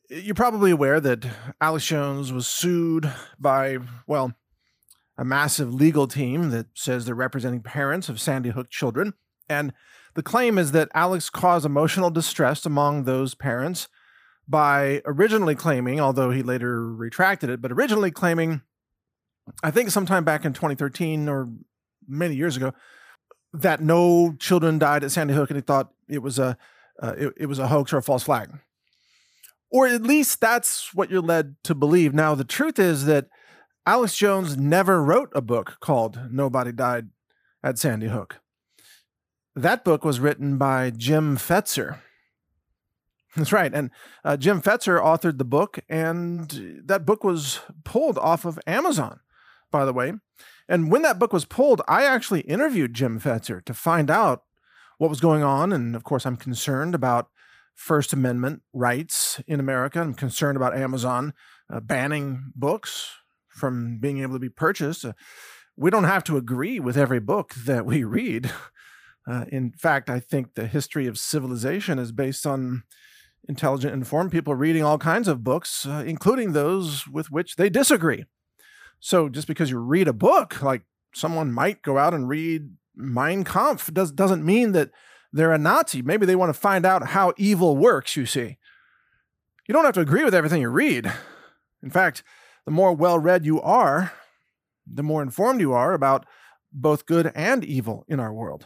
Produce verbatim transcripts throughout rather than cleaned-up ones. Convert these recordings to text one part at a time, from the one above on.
You're probably aware that Alex Jones was sued by, well, a massive legal team that says they're representing parents of Sandy Hook children. And the claim is that Alex caused emotional distress among those parents by originally claiming, although he later retracted it, but originally claiming, I think sometime back in twenty thirteen or many years ago, that no children died at Sandy Hook, and he thought it was a uh, it, it was a hoax or a false flag. Or at least that's what you're led to believe. Now, the truth is that Alex Jones never wrote a book called Nobody Died at Sandy Hook. That book was written by Jim Fetzer. That's right. And uh, Jim Fetzer authored the book, and that book was pulled off of Amazon, by the way. And when that book was pulled, I actually interviewed Jim Fetzer to find out what was going on. And of course, I'm concerned about First Amendment rights in America. I'm concerned about Amazon uh, banning books from being able to be purchased. Uh, we don't have to agree with every book that we read. Uh, in fact, I think the history of civilization is based on intelligent, informed people reading all kinds of books, uh, including those with which they disagree. So just because you read a book, like someone might go out and read Mein Kampf, does, doesn't mean that they're a Nazi. Maybe they want to find out how evil works, you see. You don't have to agree with everything you read. In fact, the more well-read you are, the more informed you are about both good and evil in our world.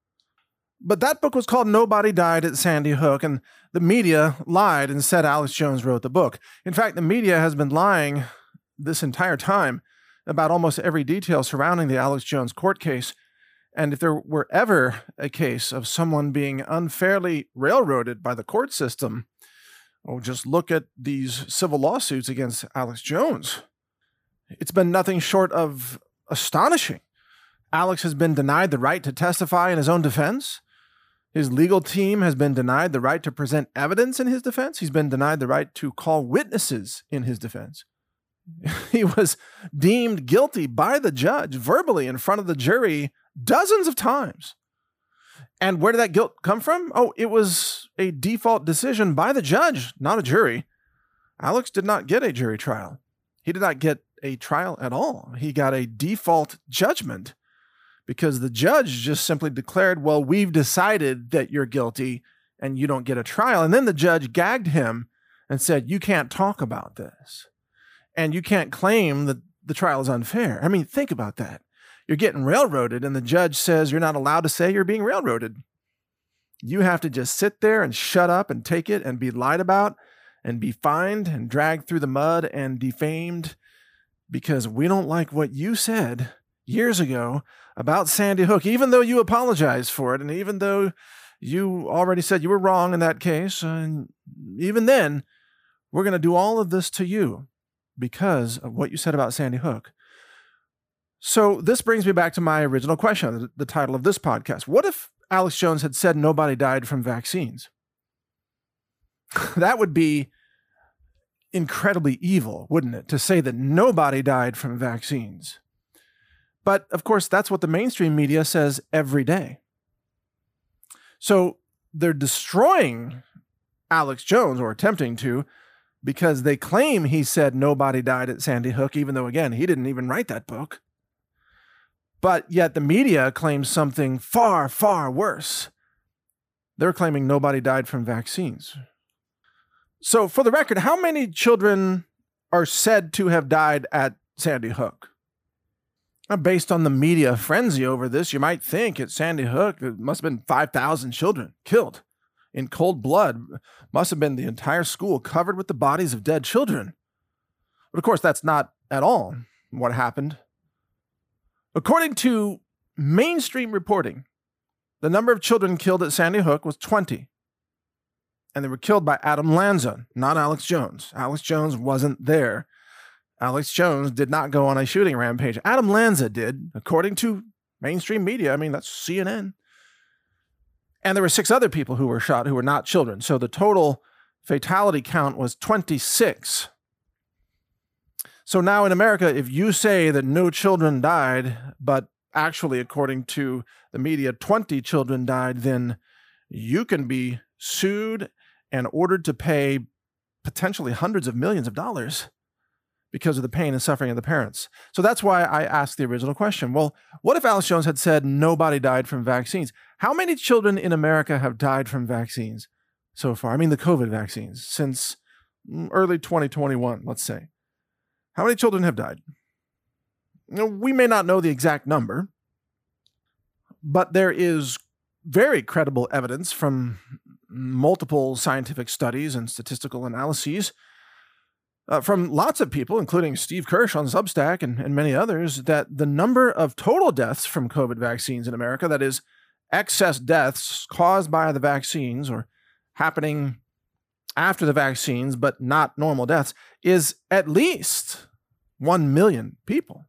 But that book was called Nobody Died at Sandy Hook, and the media lied and said Alex Jones wrote the book. In fact, the media has been lying this entire time about almost every detail surrounding the Alex Jones court case. And if there were ever a case of someone being unfairly railroaded by the court system, oh, just look at these civil lawsuits against Alex Jones. It's been nothing short of astonishing. Alex has been denied the right to testify in his own defense. His legal team has been denied the right to present evidence in his defense. He's been denied the right to call witnesses in his defense. He was deemed guilty by the judge verbally in front of the jury dozens of times. And where did that guilt come from? Oh, it was a default decision by the judge, not a jury. Alex did not get a jury trial. He did not get a trial at all. He got a default judgment because the judge just simply declared, well, we've decided that you're guilty and you don't get a trial. And then the judge gagged him and said, you can't talk about this. And you can't claim that the trial is unfair. I mean, think about that. You're getting railroaded, and the judge says you're not allowed to say you're being railroaded. You have to just sit there and shut up and take it and be lied about and be fined and dragged through the mud and defamed because we don't like what you said years ago about Sandy Hook, even though you apologized for it, and even though you already said you were wrong in that case, and even then, we're going to do all of this to you because of what you said about Sandy Hook. So this brings me back to my original question, the title of this podcast. What if Alex Jones had said nobody died from vaccines? That would be incredibly evil, wouldn't it? To say that nobody died from vaccines. But of course, that's what the mainstream media says every day. So they're destroying Alex Jones, or attempting to, because they claim he said nobody died at Sandy Hook, even though, again, he didn't even write that book. But yet the media claims something far, far worse. They're claiming nobody died from vaccines. So for the record, how many children are said to have died at Sandy Hook? Now, based on the media frenzy over this, you might think at Sandy Hook, there must have been five thousand children killed in cold blood. Must have been the entire school covered with the bodies of dead children. But of course, that's not at all what happened. According to mainstream reporting, the number of children killed at Sandy Hook was twenty. And they were killed by Adam Lanza, not Alex Jones. Alex Jones wasn't there. Alex Jones did not go on a shooting rampage. Adam Lanza did, according to mainstream media. I mean, that's C N N. And there were six other people who were shot who were not children. So the total fatality count was twenty-six. So now in America, if you say that no children died, but actually, according to the media, twenty children died, then you can be sued and ordered to pay potentially hundreds of millions of dollars because of the pain and suffering of the parents. So that's why I asked the original question. Well, what if Alex Jones had said nobody died from vaccines? How many children in America have died from vaccines so far? I mean, the COVID vaccines since early twenty twenty-one, let's say. How many children have died? You know, we may not know the exact number, but there is very credible evidence from multiple scientific studies and statistical analyses uh, from lots of people, including Steve Kirsch on Substack and, and many others, that the number of total deaths from COVID vaccines in America, that is, excess deaths caused by the vaccines or happening after the vaccines, but not normal deaths, is at least one million people.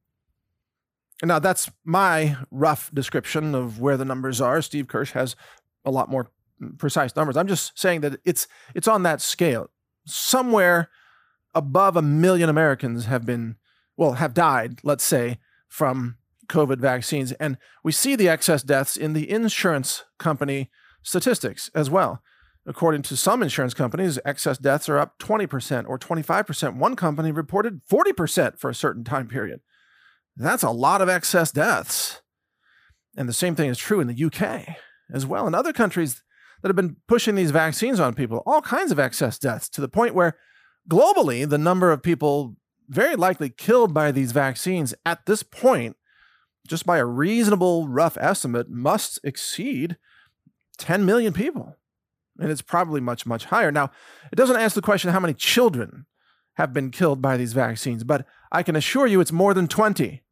Now, that's my rough description of where the numbers are. Steve Kirsch has a lot more precise numbers. I'm just saying that it's it's on that scale. Somewhere above a million Americans have been, well, have died, let's say, from COVID vaccines. And we see the excess deaths in the insurance company statistics as well. According to some insurance companies, excess deaths are up twenty percent or twenty-five percent. One company reported forty percent for a certain time period. That's a lot of excess deaths. And the same thing is true in the U K as well, and other countries that have been pushing these vaccines on people, all kinds of excess deaths, to the point where globally, the number of people very likely killed by these vaccines at this point, just by a reasonable rough estimate, must exceed ten million people. And it's probably much, much higher. Now, it doesn't answer the question how many children have been killed by these vaccines, but I can assure you it's more than twenty.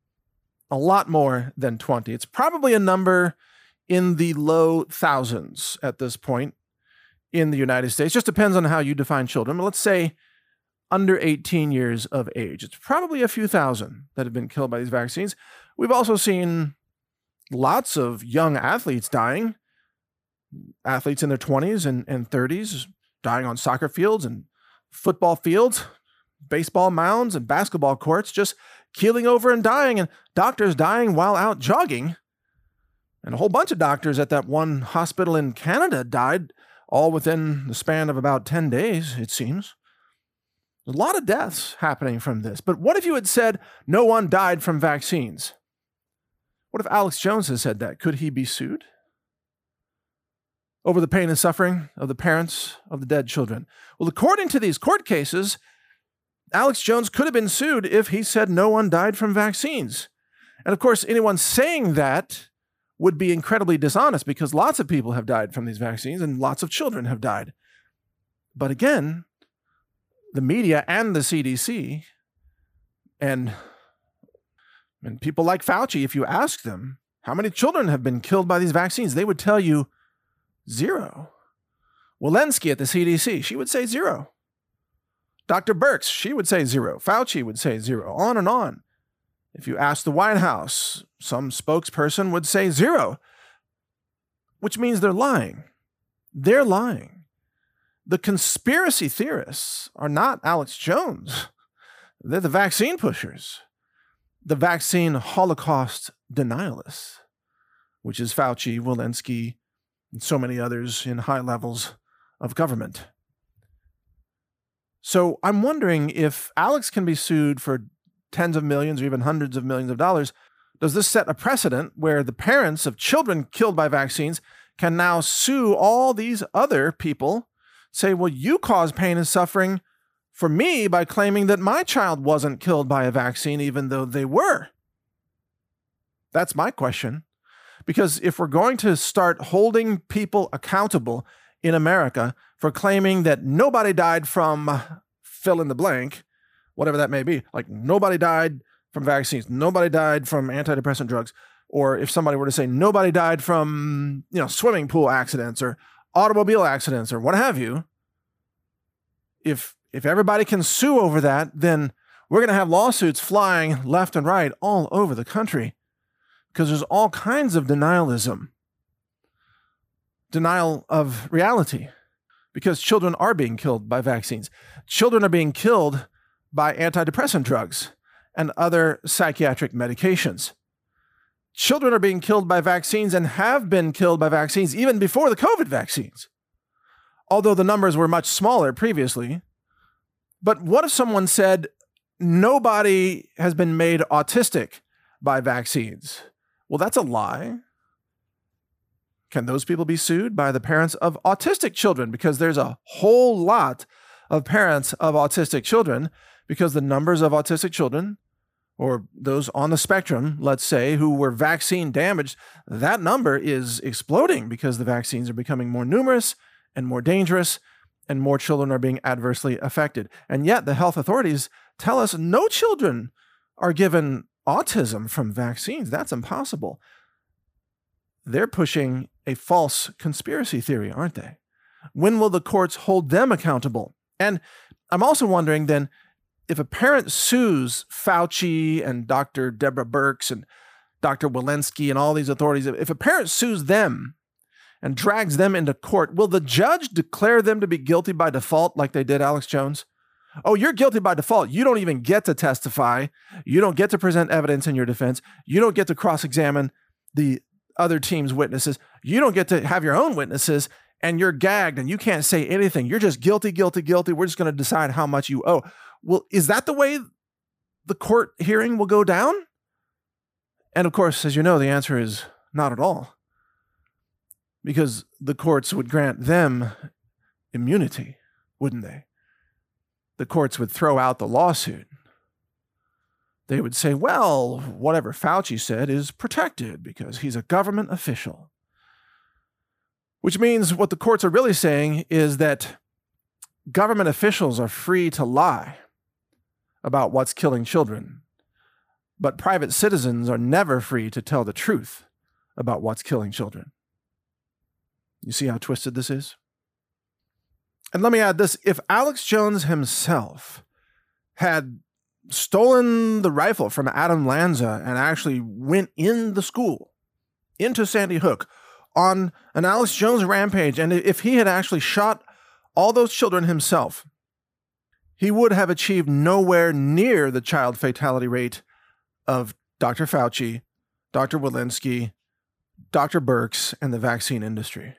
A lot more than twenty. It's probably a number in the low thousands at this point in the United States. Just depends on how you define children. But let's say under eighteen years of age. It's probably a few thousand that have been killed by these vaccines. We've also seen lots of young athletes dying, athletes in their twenties and, and thirties dying on soccer fields and football fields, baseball mounds and basketball courts, just keeling over and dying, and doctors dying while out jogging. And a whole bunch of doctors at that one hospital in Canada died all within the span of about ten days, it seems. A lot of deaths happening from this. But what if you had said no one died from vaccines? What if Alex Jones has said that? Could he be sued over the pain and suffering of the parents of the dead children? Well, according to these court cases, Alex Jones could have been sued if he said no one died from vaccines. And of course, anyone saying that would be incredibly dishonest, because lots of people have died from these vaccines and lots of children have died. But again, the media and the C D C and, and people like Fauci, if you ask them how many children have been killed by these vaccines, they would tell you zero. Walensky at the C D C, she would say zero. Doctor Birx, she would say zero. Fauci would say zero, on and on. If you ask the White House, some spokesperson would say zero, which means they're lying. They're lying. The conspiracy theorists are not Alex Jones. They're the vaccine pushers, the vaccine Holocaust denialists, which is Fauci, Walensky, and so many others in high levels of government. So I'm wondering if Alex can be sued for tens of millions or even hundreds of millions of dollars. Does this set a precedent where the parents of children killed by vaccines can now sue all these other people, say, well, you caused pain and suffering for me by claiming that my child wasn't killed by a vaccine, even though they were? That's my question. Because if we're going to start holding people accountable in America for claiming that nobody died from fill in the blank, whatever that may be, like nobody died from vaccines, nobody died from antidepressant drugs, or if somebody were to say nobody died from, you know, swimming pool accidents or automobile accidents or what have you, if if everybody can sue over that, then we're going to have lawsuits flying left and right all over the country, because there's all kinds of denialism, denial of reality, because children are being killed by vaccines. Children are being killed by antidepressant drugs and other psychiatric medications. Children are being killed by vaccines and have been killed by vaccines even before the COVID vaccines. Although the numbers were much smaller previously, But what if someone said nobody has been made autistic by vaccines? Well, that's a lie. Can those people be sued by the parents of autistic children? Because there's a whole lot of parents of autistic children, because the numbers of autistic children, or those on the spectrum, let's say, who were vaccine damaged, that number is exploding because the vaccines are becoming more numerous and more dangerous, and more children are being adversely affected. And yet the health authorities tell us no children are given autism from vaccines. That's impossible. They're pushing a false conspiracy theory, aren't they? When will the courts hold them accountable? And I'm also wondering then, if a parent sues Fauci and Doctor Deborah Birx and Doctor Walensky and all these authorities, if a parent sues them and drags them into court, will the judge declare them to be guilty by default like they did Alex Jones? Oh, you're guilty by default. You don't even get to testify. You don't get to present evidence in your defense. You don't get to cross-examine the other team's witnesses. You don't get to have your own witnesses, and you're gagged and you can't say anything. You're just guilty, guilty, guilty. We're just going to decide how much you owe. Well, is that the way the court hearing will go down? And of course, as you know, the answer is not at all, because the courts would grant them immunity, wouldn't they? The courts would throw out the lawsuit. They would say, well, whatever Fauci said is protected because he's a government official. Which means what the courts are really saying is that government officials are free to lie about what's killing children, but private citizens are never free to tell the truth about what's killing children. You see how twisted this is? And let me add this. If Alex Jones himself had stolen the rifle from Adam Lanza and actually went in the school, into Sandy Hook, on an Alex Jones rampage, and if he had actually shot all those children himself, he would have achieved nowhere near the child fatality rate of Doctor Fauci, Doctor Walensky, Doctor Birx, and the vaccine industry.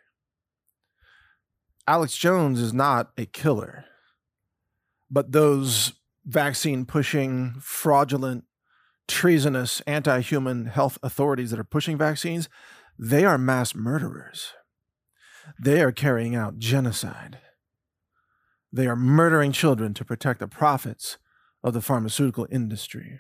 Alex Jones is not a killer, but those vaccine-pushing, fraudulent, treasonous, anti-human health authorities that are pushing vaccines, they are mass murderers. They are carrying out genocide. They are murdering children to protect the profits of the pharmaceutical industry.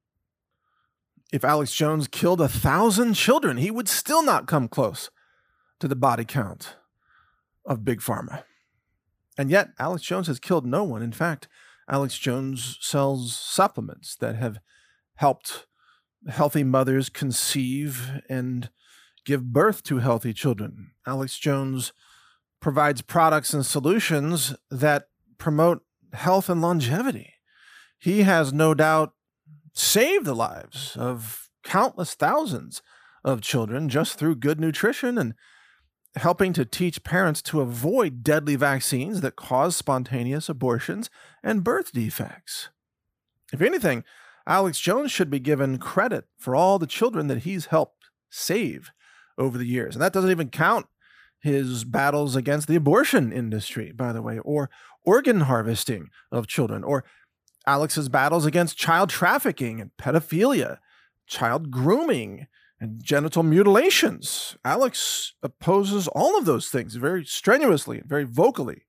If Alex Jones killed a thousand children, he would still not come close to the body count of Big Pharma. And yet, Alex Jones has killed no one. In fact, Alex Jones sells supplements that have helped healthy mothers conceive and give birth to healthy children. Alex Jones provides products and solutions that promote health and longevity. He has no doubt saved the lives of countless thousands of children just through good nutrition and helping to teach parents to avoid deadly vaccines that cause spontaneous abortions and birth defects. If anything, Alex Jones should be given credit for all the children that he's helped save over the years. And that doesn't even count his battles against the abortion industry, by the way, or organ harvesting of children, or Alex's battles against child trafficking and pedophilia, child grooming, and genital mutilations. Alex opposes all of those things very strenuously and very vocally.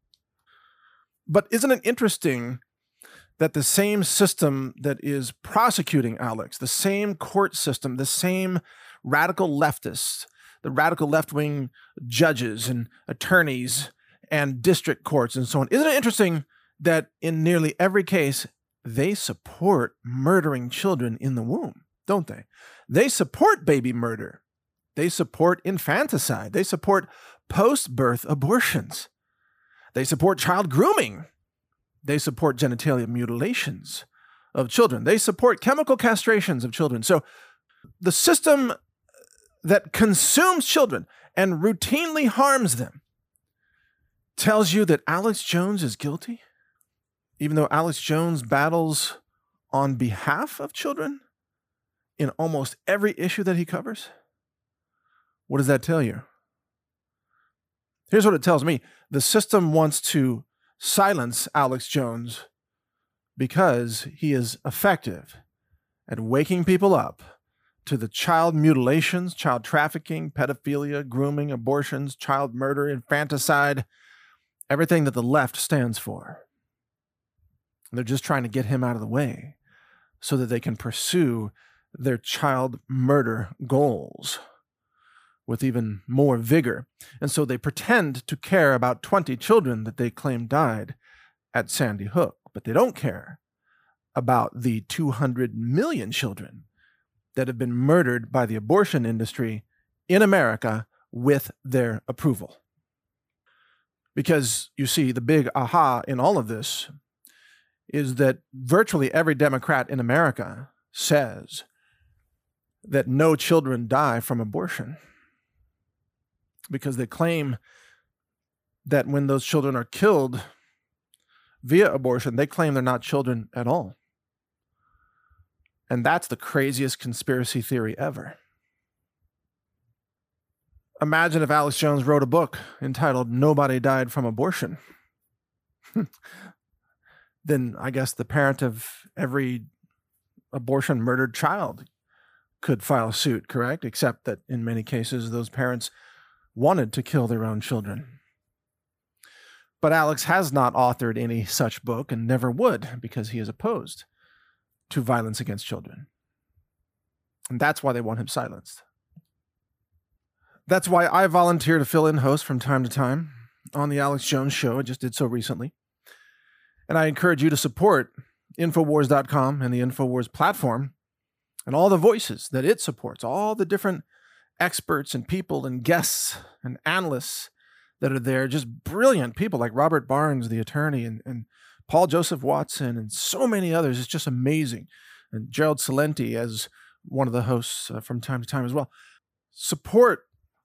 But isn't it interesting that the same system that is prosecuting Alex, the same court system, the same radical leftists, the radical left-wing judges and attorneys and district courts and so on, isn't it interesting that in nearly every case, they support murdering children in the womb, don't they? They support baby murder. They support infanticide. They support post-birth abortions. They support child grooming. They support genitalia mutilations of children. They support chemical castrations of children. So the system that consumes children and routinely harms them tells you that Alex Jones is guilty, even though Alex Jones battles on behalf of children in almost every issue that he covers. What does that tell you? Here's what it tells me. The system wants to silence Alex Jones because he is effective at waking people up to the child mutilations, child trafficking, pedophilia, grooming, abortions, child murder, infanticide, everything that the left stands for. They're just trying to get him out of the way so that they can pursue their child murder goals with even more vigor. And so they pretend to care about twenty children that they claim died at Sandy Hook, but they don't care about the two hundred million children that have been murdered by the abortion industry in America with their approval. Because, you see, the big aha in all of this is that virtually every Democrat in America says that no children die from abortion, because they claim that when those children are killed via abortion, they claim they're not children at all. And that's the craziest conspiracy theory ever. Imagine if Alex Jones wrote a book entitled Nobody Died from Abortion. Then I guess the parent of every abortion murdered child could file suit, correct? Except that in many cases, those parents wanted to kill their own children. But Alex has not authored any such book and never would, because he is opposed to violence against children. And that's why they want him silenced. That's why I volunteer to fill in host from time to time on the Alex Jones Show. I just did so recently. And I encourage you to support Infowars dot com and the Infowars platform and all the voices that it supports, all the different experts and people and guests and analysts that are there, just brilliant people like Robert Barnes, the attorney, and, and Paul Joseph Watson, and so many others. It's just amazing. And Gerald Celente as one of the hosts uh, from time to time as well. Support,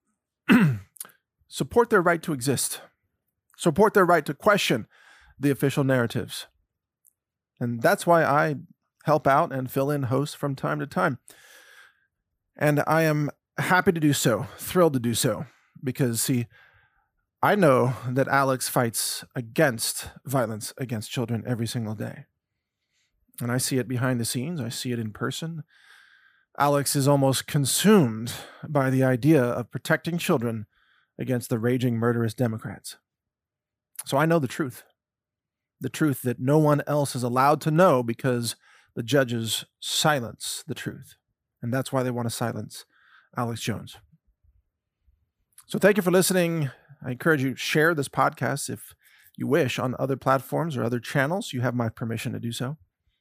support their right to exist. Support their right to question the official narratives. And that's why I help out and fill in hosts from time to time. And I am happy to do so, thrilled to do so, because, see, I know that Alex fights against violence against children every single day. And I see it behind the scenes. I see it in person. Alex is almost consumed by the idea of protecting children against the raging murderous Democrats. So I know the truth. The truth that no one else is allowed to know, because the judges silence the truth. And that's why they want to silence Alex Jones. So thank you for listening. I encourage you to share this podcast if you wish on other platforms or other channels. You have my permission to do so.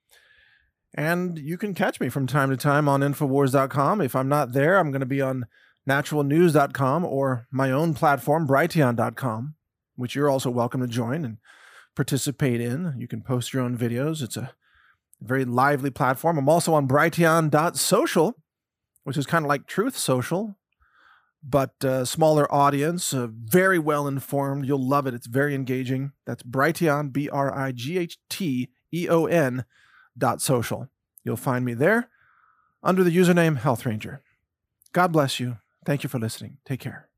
And you can catch me from time to time on Infowars dot com. If I'm not there, I'm going to be on Natural News dot com or my own platform, Brighteon dot com, which you're also welcome to join and participate in. You can post your own videos. It's a very lively platform. I'm also on Brighteon dot social, which is kind of like Truth Social, but a smaller audience, uh, very well informed. You'll love it. It's very engaging. That's Brighteon, B R I G H T E O N dot social. You'll find me there under the username Health Ranger. God bless you. Thank you for listening. Take care.